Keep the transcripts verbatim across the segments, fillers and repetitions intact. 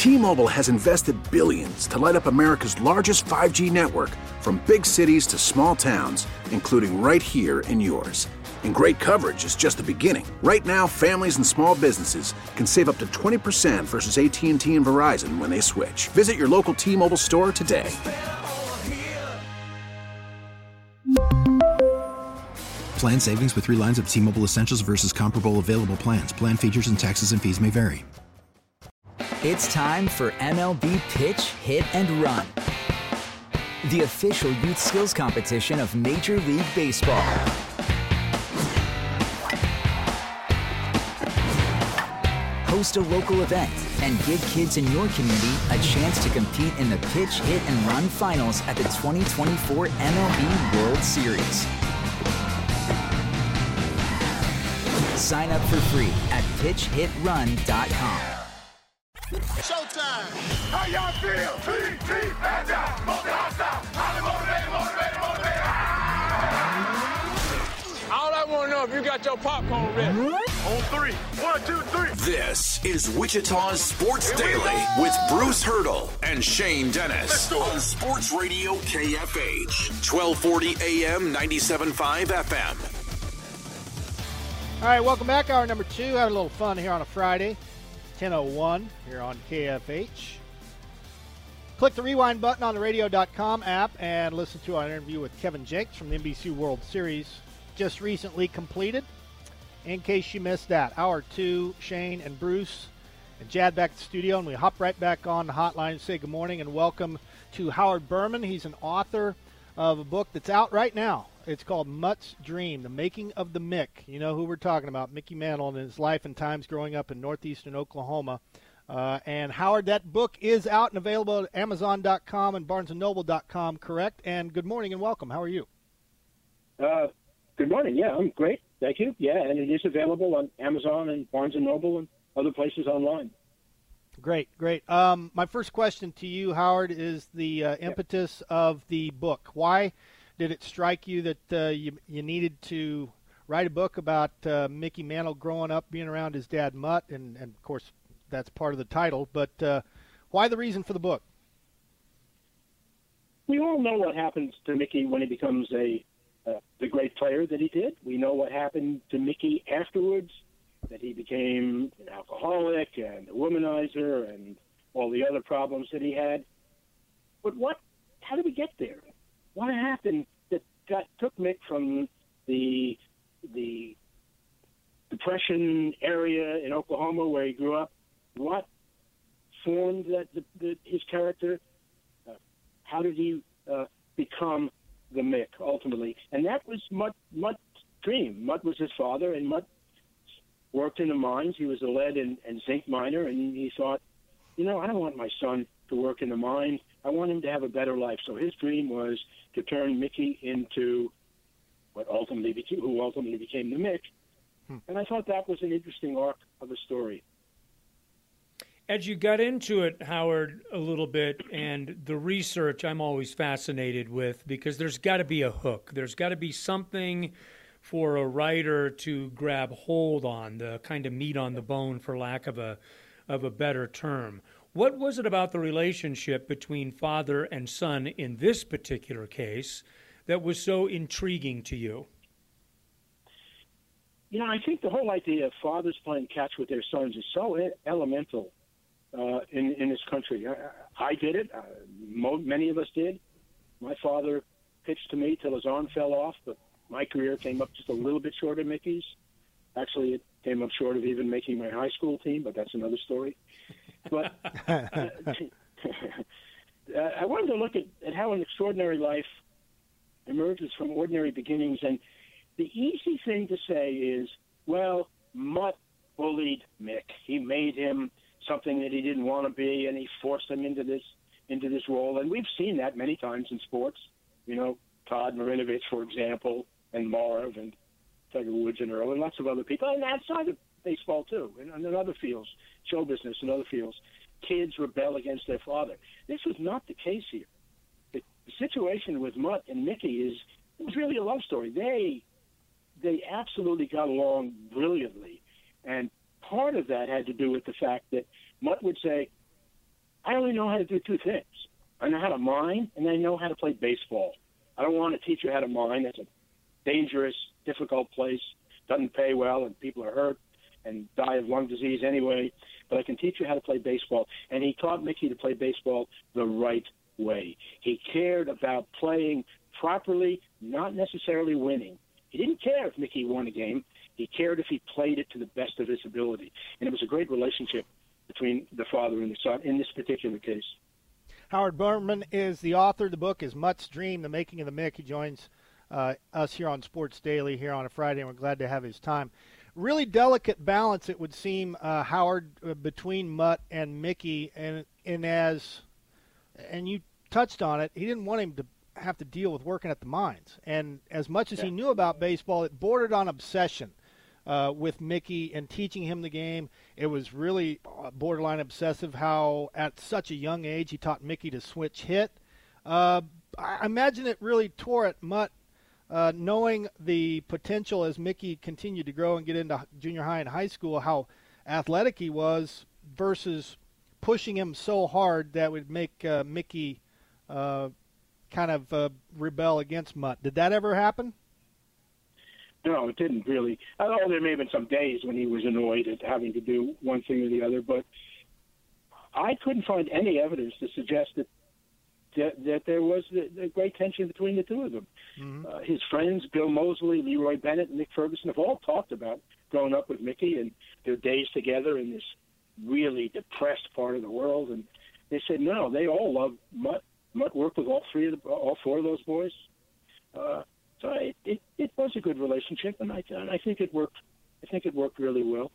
T-Mobile has invested billions to light up America's largest five G network, from big cities to small towns, including right here in yours. And great coverage is just the beginning. Right now, families and small businesses can save up to twenty percent versus A T and T and Verizon when they switch. Visit your local T-Mobile store today. Plan savings with three lines of T-Mobile Essentials versus comparable available plans. Plan features and taxes and fees may vary. It's time for M L B Pitch, Hit, and Run, the official youth skills competition of Major League Baseball. Host a local event and give kids in your community a chance to compete in the Pitch, Hit, and Run finals at the twenty twenty-four M L B World Series. Sign up for free at pitch hit run dot com. Showtime! How y'all feel? Team, team, and down, multi-hostile, highly motivated, motivated, All I want to know if you got your popcorn ready. On three. One, two, three. This is Wichita's Sports Daily with Bruce Hurdle and Shane Dennis on Sports Radio K F H, twelve forty A M, ninety-seven point five F M. All right, welcome back. Hour number two. Had a little fun here on a Friday. ten oh one here on K F H. Click the rewind button on the radio dot com app and listen to our interview with Kevin Jenks from the N B C World Series, just recently completed. In case you missed that, hour two, Shane and Bruce and Jad back at the studio, and we hop right back on the hotline and say good morning and welcome to Howard Berman. He's an author of a book that's out right now. It's called Mutt's Dream, The Making of the Mick. You know who we're talking about, Mickey Mantle and his life and times growing up in northeastern Oklahoma. Uh, and Howard, that book is out and available at amazon dot com and barnes and noble dot com, correct? And good morning and welcome. How are you? Uh, good morning. Yeah, I'm great. Thank you. Yeah, and it is available on Amazon and Barnes and Noble and other places online. Great, great. Um, my first question to you, Howard, is the uh, impetus yeah. of the book. Why did it strike you that uh, you, you needed to write a book about uh, Mickey Mantle growing up, being around his dad, Mutt, and, and of course, that's part of the title, but uh, why the reason for the book? We all know what happens to Mickey when he becomes a uh, the great player that he did. We know what happened to Mickey afterwards, that he became an alcoholic and a womanizer and all the other problems that he had. But what? How did we get there? What happened that got took Mick from the the Depression area in Oklahoma where he grew up? What formed that the, the, his character? Uh, how did he uh, become the Mick ultimately? And that was Mutt, Mutt's dream. Mutt was his father, and Mutt worked in the mines. He was a lead and, and zinc miner, and he thought, you know, I don't want my son to work in the mine. I want him to have a better life. So his dream was to turn Mickey into what ultimately became, who ultimately became the Mick. Hmm. And I thought that was an interesting arc of a story. As you got into it, Howard, a little bit, and the research I'm always fascinated with, because there's got to be a hook. There's got to be something for a writer to grab hold on, the kind of meat on the bone, for lack of a of a better term. What was it about the relationship between father and son in this particular case that was so intriguing to you? You know, I think the whole idea of fathers playing catch with their sons is so elemental uh, in, in this country. I, I did it. Uh, mo- many of us did. My father pitched to me till his arm fell off, but my career came up just a little bit short of Mickey's. Actually, it came up short of even making my high school team, but that's another story. But uh, I wanted to look at, at how an extraordinary life emerges from ordinary beginnings. And the easy thing to say is, well, Mutt bullied Mick. He made him something that he didn't want to be, and he forced him into this into this role. And we've seen that many times in sports. You know, Todd Marinovich, for example, and Marv, and Tiger Woods and Earl, and lots of other people, and outside of baseball too, and, and in other fields, show business and other fields. Kids rebel against their father. This was not the case here. The, the situation with Mutt and Mickey is, it was really a love story. They they absolutely got along brilliantly, and part of that had to do with the fact that Mutt would say, I only know how to do two things. I know how to mine, and I know how to play baseball. I don't want to teach you how to mine. That's a dangerous, difficult place. Doesn't pay well, and people are hurt and die of lung disease anyway. But I can teach you how to play baseball. And he taught Mickey to play baseball the right way. He cared about playing properly, not necessarily winning. He didn't care if Mickey won a game. He cared if he played it to the best of his ability. And it was a great relationship between the father and the son in this particular case. Howard Berman is the author. The book is Mutt's Dream, The Making of the Mick. He joins uh, us here on Sports Daily here on a Friday, and we're glad to have his time. Really delicate balance, it would seem, uh, Howard, uh, between Mutt and Mickey. And, and as, and you touched on it, he didn't want him to have to deal with working at the mines. And as much as he knew about baseball, it bordered on obsession uh, with Mickey and teaching him the game. It was really borderline obsessive how at such a young age he taught Mickey to switch hit. Uh, I imagine it really tore at Mutt, uh, knowing the potential as Mickey continued to grow and get into junior high and high school, how athletic he was versus pushing him so hard that would make uh, Mickey uh, kind of uh, rebel against Mutt. Did that ever happen? No, it didn't really. I know there may have been some days when he was annoyed at having to do one thing or the other, but I couldn't find any evidence to suggest that that, that there was a, a great tension between the two of them. Mm-hmm. Uh, his friends, Bill Moseley, Leroy Bennett, and Nick Ferguson, have all talked about growing up with Mickey and their days together in this really depressed part of the world. And they said, no, they all loved Mutt. Mutt worked with all three of the, all four of those boys. Uh, so it, it it was a good relationship, and I and I think it worked. I think it worked really well.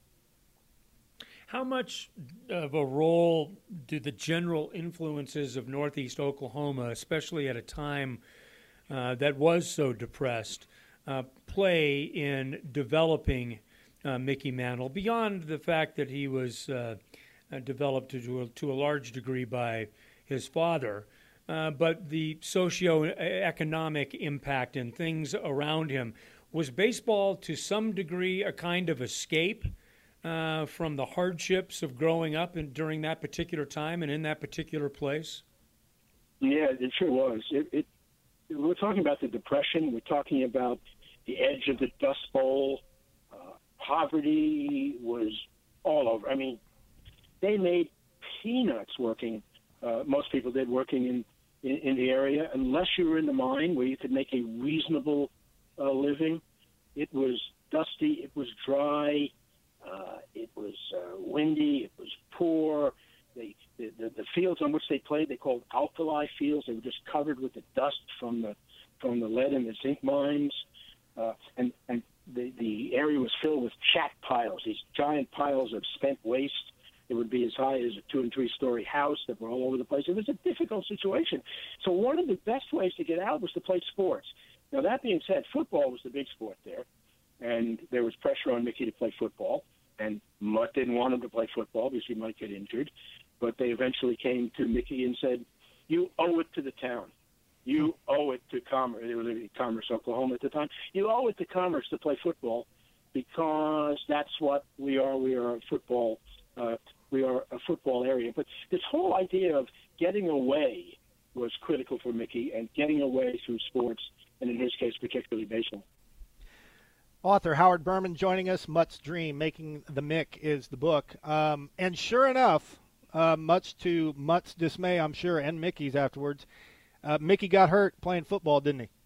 How much of a role do the general influences of Northeast Oklahoma, especially at a time uh, that was so depressed, uh, play in developing uh, Mickey Mantle, beyond the fact that he was uh, uh, developed to a, to a large degree by his father, uh, but the socioeconomic impact and things around him? Was baseball to some degree a kind of escape Uh, from the hardships of growing up in, during that particular time and in that particular place? Yeah, it sure was. It, it, we're talking about the Depression. We're talking about the edge of the Dust Bowl. Uh, poverty was all over. I mean, they made peanuts working. Uh, most people did working in, in, in the area, unless you were in the mine where you could make a reasonable uh, living. It was dusty. It was dry. Uh, it was uh, windy. It was poor. They, the, the the fields on which they played, they called alkali fields. They were just covered with the dust from the from the lead and the zinc mines, uh, and and the the area was filled with chat piles. These giant piles of spent waste. It would be as high as a two and three story house that were all over the place. It was a difficult situation. So one of the best ways to get out was to play sports. Now that being said, football was the big sport there, and there was pressure on Mickey to play football. And Mutt didn't want him to play football because he might get injured. But they eventually came to Mickey and said, you owe it to the town. You owe it to Commerce. It was Commerce, Oklahoma at the time. You owe it to Commerce to play football because that's what we are. We are a football. Uh, we are a football area. But this whole idea of getting away was critical for Mickey, and getting away through sports, and in his case, particularly baseball. Author Howard Berman joining us. Mutt's Dream, Making the Mick is the book. Um, and sure enough, uh, much to Mutt's dismay, I'm sure, and Mickey's afterwards, uh, Mickey got hurt playing football, didn't he?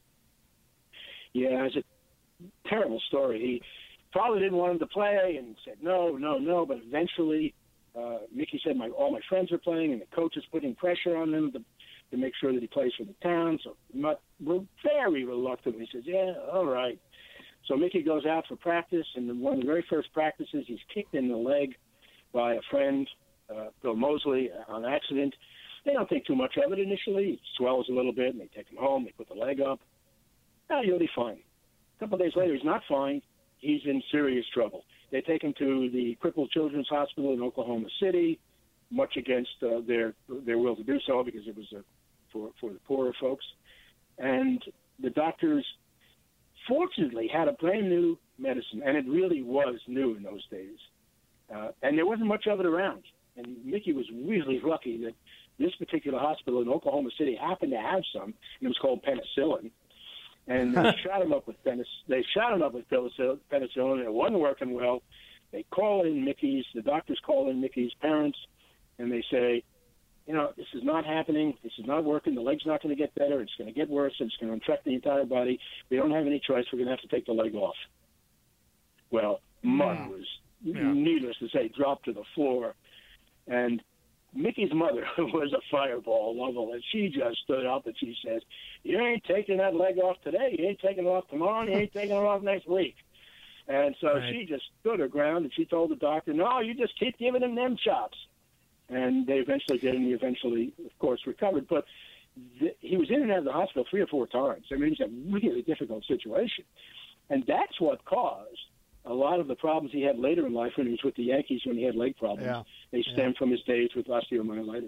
Yeah, it's a terrible story. He probably didn't want him to play and said no, no, no. But eventually, uh, Mickey said, "My all my friends are playing, and the coach is putting pressure on him to, to make sure that he plays for the town." So Mutt, very reluctantly, says, "Yeah, all right." So Mickey goes out for practice, and in one of the very first practices, he's kicked in the leg by a friend, uh, Bill Moseley, on accident. They don't think too much of it initially. He swells a little bit, and they take him home. They put the leg up. Oh, he'll be fine. A couple of days later, he's not fine. He's in serious trouble. They take him to the Crippled Children's Hospital in Oklahoma City, much against uh, their their will to do so because it was uh, for, for the poorer folks. And the doctors fortunately had a brand new medicine, and it really was new in those days. Uh, and there wasn't much of it around. And Mickey was really lucky that this particular hospital in Oklahoma City happened to have some, and it was called penicillin. And they shot him up with penic- they shot him up with penicillin, and it wasn't working well. They call in Mickey's, the doctors call in Mickey's parents, and they say, you know, this is not happening. This is not working. The leg's not going to get better. It's going to get worse. It's going to infect the entire body. We don't have any choice. We're going to have to take the leg off. Well, Mud Yeah. was, Yeah. needless to say, dropped to the floor. And Mickey's mother was a fireball level, and she just stood up and she says, you ain't taking that leg off today. You ain't taking it off tomorrow. You ain't taking it off next week. And so Right. she just stood her ground, and she told the doctor, no, you just keep giving him them shots. And they eventually did, and he eventually, of course, recovered. But th- he was in and out of the hospital three or four times. I mean, it was a really difficult situation. And that's what caused a lot of the problems he had later in life when he was with the Yankees, when he had leg problems. Yeah. They stemmed Yeah. from his days with osteomyelitis.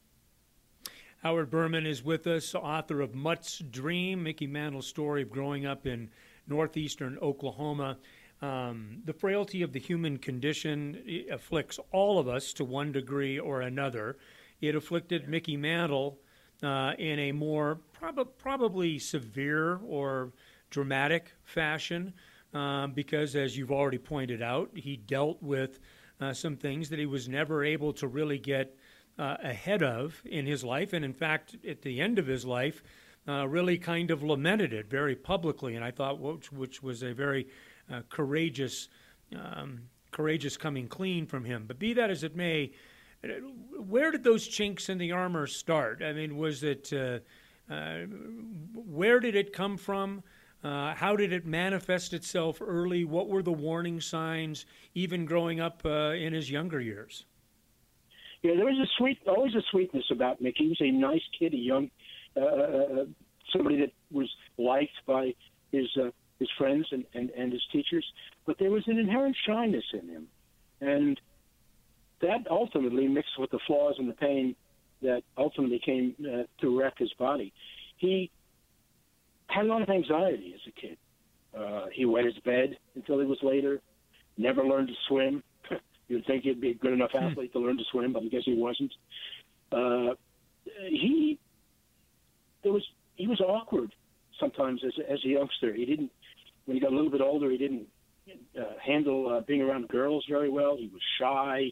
Howard Berman is with us, author of Mutt's Dream, Mickey Mantle's story of growing up in northeastern Oklahoma. Um, the frailty of the human condition afflicts all of us to one degree or another. It afflicted Mickey Mantle uh, in a more prob- probably severe or dramatic fashion uh, because, as you've already pointed out, he dealt with uh, some things that he was never able to really get uh, ahead of in his life. And, in fact, at the end of his life, uh, really kind of lamented it very publicly. And I thought, which, which was a very Uh, courageous, um, courageous coming clean from him. But be that as it may, where did those chinks in the armor start? I mean, was it, uh, uh, where did it come from? Uh, how did it manifest itself early? What were the warning signs, even growing up uh, in his younger years? Yeah, there was a sweet, always a sweetness about Mickey. He was a nice kid, a young, uh, somebody that was liked by his uh, his friends and, and, and his teachers, but there was an inherent shyness in him. And that ultimately mixed with the flaws and the pain that ultimately came uh, to wreck his body. He had a lot of anxiety as a kid. Uh, he wet his bed until he was later, never learned to swim. You'd think he'd be a good enough athlete to learn to swim, but I guess he wasn't. Uh, he, there was, he was awkward sometimes as, as a youngster. He didn't, when he got a little bit older, he didn't uh, handle uh, being around girls very well. He was shy.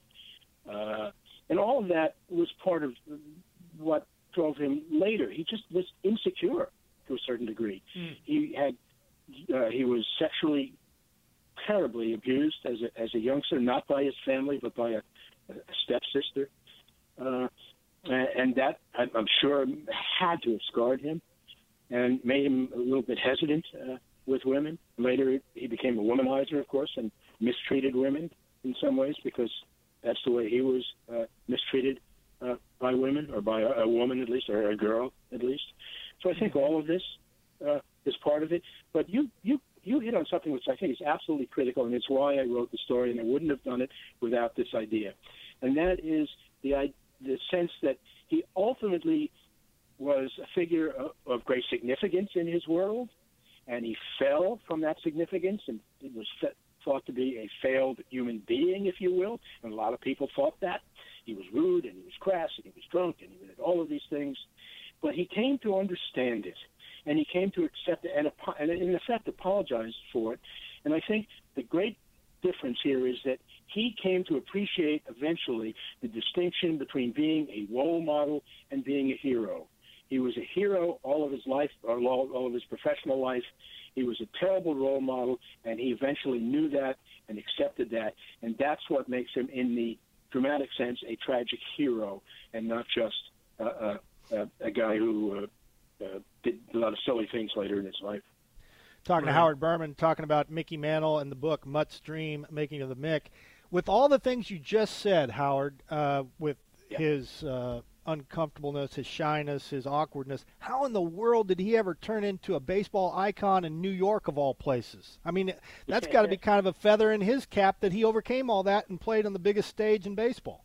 Uh, and all of that was part of what drove him later. He just was insecure to a certain degree. Mm. He had, uh, he was sexually terribly abused as a, as a youngster, not by his family, but by a, a stepsister. Uh, and that, I'm sure, had to have scarred him and made him a little bit hesitant uh, with women. Later, he became a womanizer, of course, and mistreated women in some ways because that's the way he was uh, mistreated uh, by women, or by a, a woman at least, or a girl at least. So I think all of this uh, is part of it. But you, you, you hit on something which I think is absolutely critical, and it's why I wrote the story, and I wouldn't have done it without this idea. And that is the, the sense that he ultimately was a figure of, of great significance in his world, and he fell from that significance and it was thought to be a failed human being, if you will, and a lot of people thought that. He was rude, and he was crass, and he was drunk, and he did all of these things. But he came to understand it, and he came to accept it, and, and in effect apologized for it. And I think the great difference here is that he came to appreciate eventually the distinction between being a role model and being a hero. He was a hero all of his life, or all of his professional life. He was a terrible role model, and he eventually knew that and accepted that. And that's what makes him, in the dramatic sense, a tragic hero, and not just uh, uh, a guy who uh, uh, did a lot of silly things later in his life. Talking right. to Howard Berman, talking about Mickey Mantle and the book Mutt's Dream, Making of the Mick. With all the things you just said, Howard, uh, with yeah. his uh, uncomfortableness, his shyness, his awkwardness, how in the world did he ever turn into a baseball icon in New York, of all places? I mean, that's got to be kind of a feather in his cap that he overcame all that and played on the biggest stage in baseball.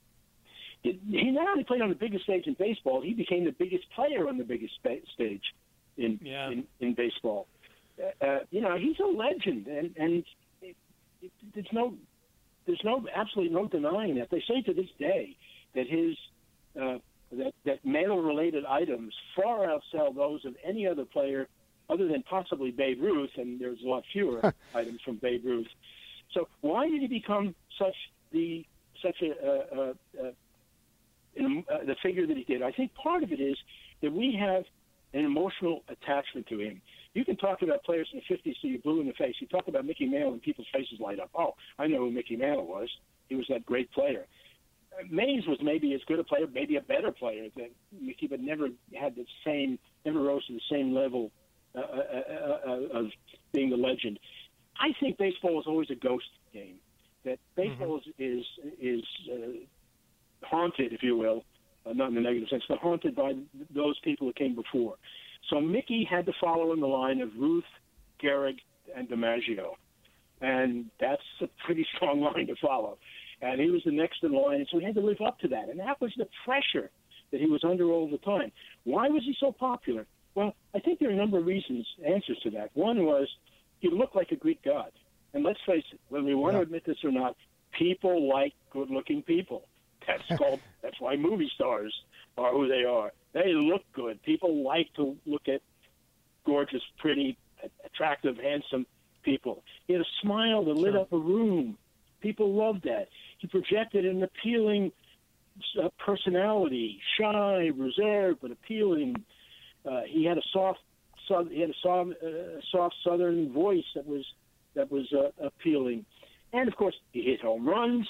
He not only played on the biggest stage in baseball, he became the biggest player on the biggest stage in yeah. in, in baseball. Uh, you know, he's a legend, and, and it, it, there's no there's no absolutely no denying that. They say to this day that his uh, that that male-related items far outsell those of any other player, other than possibly Babe Ruth, and there's a lot fewer items from Babe Ruth. So why did he become such the such a, uh, uh, uh, uh, the figure that he did? I think part of it is that we have an emotional attachment to him. You can talk about players in the fifties till you're blue in the face. You talk about Mickey Mantle and people's faces light up. Oh, I know who Mickey Mantle was. He was that great player. Uh, Mays was maybe as good a player, maybe a better player than Mickey, but never had the same, never rose to the same level uh, uh, uh, of being the legend. I think baseball is always a ghost game. That baseball mm-hmm. is is, is uh, haunted, if you will, uh, not in the negative sense, but haunted by those people that came before. So Mickey had to follow in the line of Ruth, Gehrig, and DiMaggio. And that's a pretty strong line to follow. And he was the next in line, and so he had to live up to that. And that was the pressure that he was under all the time. Why was he so popular? Well, I think there are a number of reasons, answers to that. One was he looked like a Greek god. And let's face it, whether we want to admit this or not, people like good-looking people. That's called. That's why movie stars are who they are. They look good. People like to look at gorgeous, pretty, attractive, handsome people. He had a smile that lit Sure. up a room. People loved that. He projected an appealing uh, personality, shy, reserved, but appealing. Uh, he had a soft, so, he had a soft, uh, soft Southern voice that was that was uh, appealing, and of course, he hit home runs.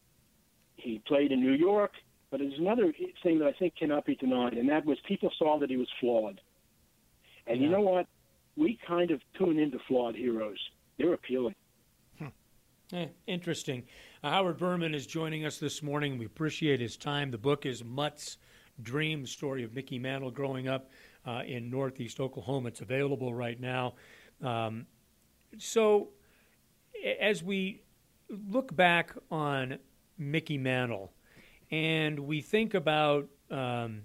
He played in New York. But there's another thing that I think cannot be denied, and that was people saw that he was flawed. And yeah. you know what? We kind of tune into flawed heroes. They're appealing. Hmm. Eh, interesting. Uh, Howard Berman is joining us this morning. We appreciate his time. The book is Mutt's Dream, Story of Mickey Mantle Growing Up uh, in Northeast Oklahoma. It's available right now. Um, so as we look back on Mickey Mantle, and we think about um,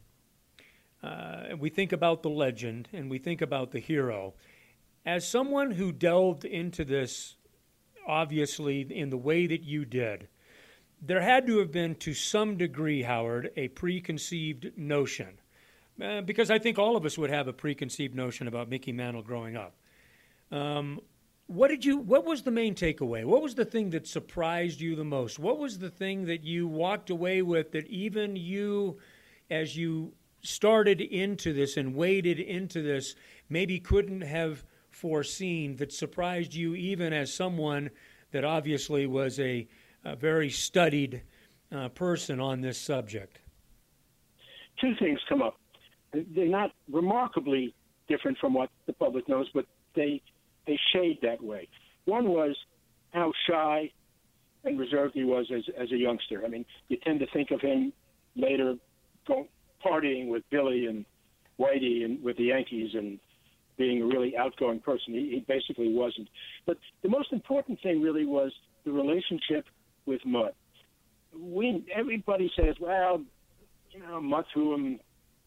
uh, we think about the legend, and we think about the hero. As someone who delved into this, obviously, in the way that you did, there had to have been, to some degree, Howard, a preconceived notion, uh, because I think all of us would have a preconceived notion about Mickey Mantle growing up. Um, What did you? What was the main takeaway? What was the thing that surprised you the most? What was the thing that you walked away with that even you, as you started into this and waded into this, maybe couldn't have foreseen, that surprised you even as someone that obviously was a, a very studied uh, person on this subject? Two things come up. They're not remarkably different from what the public knows, but they they shade that way. One was how shy and reserved he was as as a youngster. I mean, you tend to think of him later go, partying with Billy and Whitey and with the Yankees and being a really outgoing person. He, he basically wasn't. But the most important thing really was the relationship with Mutt. We everybody says, well, you know, Mutt threw him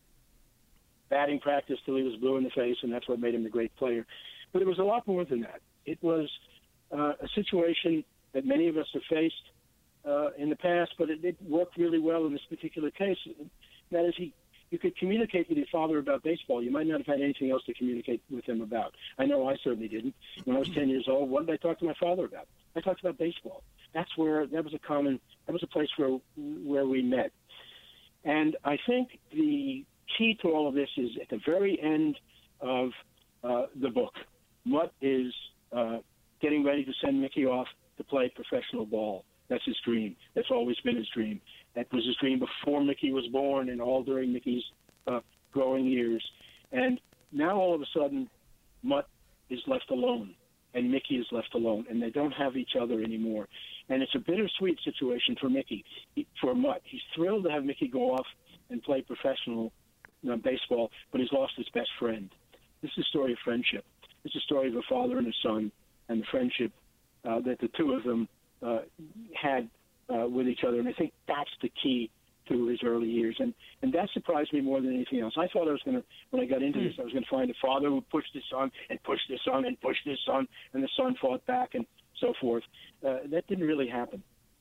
batting practice till he was blue in the face, and that's what made him a great player. But it was a lot more than that. It was uh, a situation that many of us have faced uh, in the past, but it, it worked really well in this particular case. That is, he, you could communicate with your father about baseball. You might not have had anything else to communicate with him about. I know I certainly didn't. When I was ten years old, what did I talk to my father about? I talked about baseball. That's where, that was a common, that was a place where, where we met. And I think the key to all of this is at the very end of uh, the book. Mutt is uh, getting ready to send Mickey off to play professional ball. That's his dream. That's always been his dream. That was his dream before Mickey was born and all during Mickey's uh, growing years. And now all of a sudden, Mutt is left alone, and Mickey is left alone, and they don't have each other anymore. And it's a bittersweet situation for Mickey, for Mutt. He's thrilled to have Mickey go off and play professional uh, baseball, but he's lost his best friend. This is a story of friendship. It's a story of a father and a son and the friendship uh, that the two of them uh, had uh, with each other. And I think that's the key to his early years. And, and that surprised me more than anything else. I thought I was going to, when I got into this, I was going to find a father who pushed his son and pushed his son and pushed his son, and the son fought back and so forth. Uh, that didn't really happen.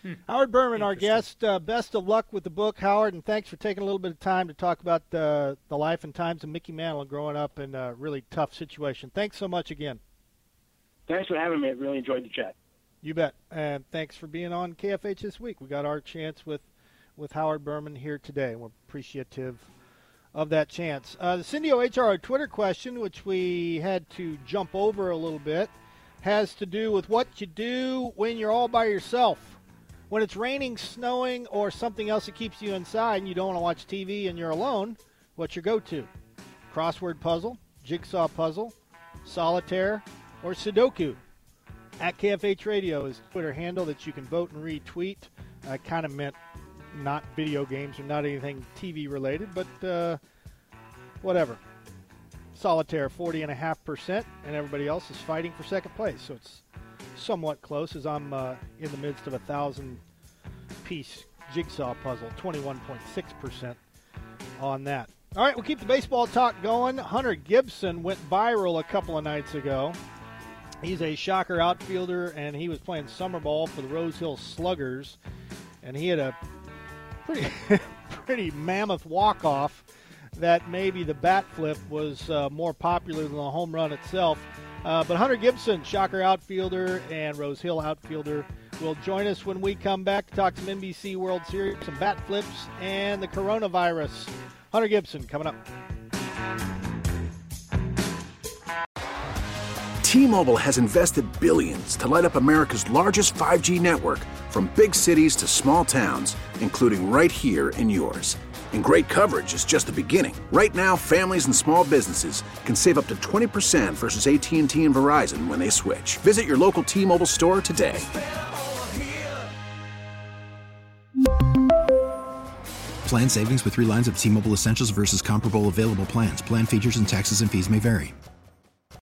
Hmm. Howard Berman, our guest. Uh, best of luck with the book, Howard, and thanks for taking a little bit of time to talk about uh, the life and times of Mickey Mantle growing up in a really tough situation. Thanks so much again. Thanks for having me. I really enjoyed the chat. You bet. And thanks for being on K F H this week. We got our chance with, with Howard Berman here today. We're appreciative of that chance. Uh, the Cindy H R Twitter question, which we had to jump over a little bit, has to do with what you do when you're all by yourself. When it's raining, snowing, or something else that keeps you inside and you don't want to watch T V and you're alone, what's your go-to? Crossword puzzle, jigsaw puzzle, solitaire, or Sudoku? At K F H Radio is the Twitter handle that you can vote and retweet. I kind of meant not video games or not anything T V related, but uh, whatever. Solitaire, forty point five percent, and everybody else is fighting for second place. So it's somewhat close as I'm uh, in the midst of a thousand-piece jigsaw puzzle, twenty-one point six percent on that. All right, we'll keep the baseball talk going. Hunter Gibson went viral a couple of nights ago. He's a shocker outfielder, and he was playing summer ball for the Rose Hill Sluggers, and he had a pretty pretty mammoth walk-off that maybe the bat flip was uh, more popular than the home run itself. Uh, but Hunter Gibson, shocker outfielder and Rose Hill outfielder, will join us when we come back to talk some N B C World Series, some bat flips, and the coronavirus. Hunter Gibson coming up. T-Mobile has invested billions to light up America's largest five G network, from big cities to small towns, including right here in yours. And great coverage is just the beginning. Right now, families and small businesses can save up to twenty percent versus A T and T and Verizon when they switch. Visit your local T-Mobile store today. Plan savings with three lines of T-Mobile Essentials versus comparable available plans. Plan features and taxes and fees may vary.